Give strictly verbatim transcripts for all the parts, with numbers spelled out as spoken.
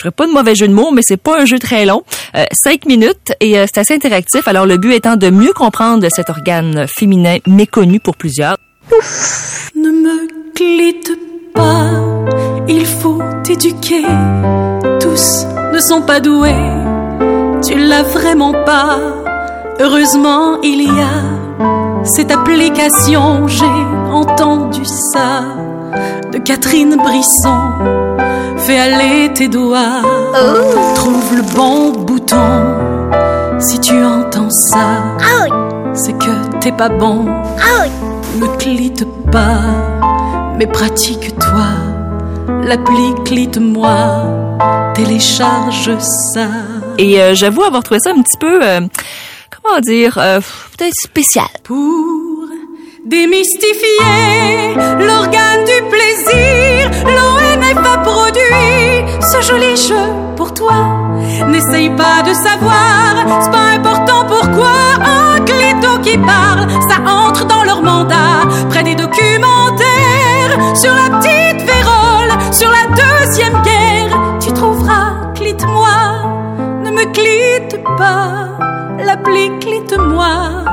je ferai pas de mauvais jeu de mots, mais c'est pas un jeu très long. Euh, cinq minutes et euh, c'est assez interactif. Alors, le but étant de mieux comprendre cet organe féminin méconnu pour plusieurs. Ne me clite pas, il faut t'éduquer. Tous ne sont pas doués, tu l'as vraiment pas. Heureusement, il y a cette application, j'ai entendu ça de Catherine Brisson. Fais aller tes doigts, oh. Trouve le bon bouton. Si tu entends ça, oh. C'est que t'es pas bon. Oh. Ne clite pas, mais pratique-toi. L'appli clite-moi, télécharge ça. Et euh, j'avoue avoir trouvé ça un petit peu, euh, comment dire, euh, peut-être spécial. Pour démystifier l'organe du plaisir, l'O N F a produit ce joli jeu pour toi. N'essaye pas de savoir, c'est pas important pourquoi. Un clito qui parle, ça entre dans leur mandat. Près des documentaires sur la petite vérole, sur la deuxième guerre, tu trouveras clite-moi. Ne me clite pas, l'appli clite-moi,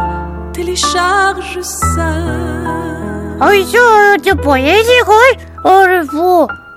télécharge ça. Ой, что ты поедешь, ой, орфу.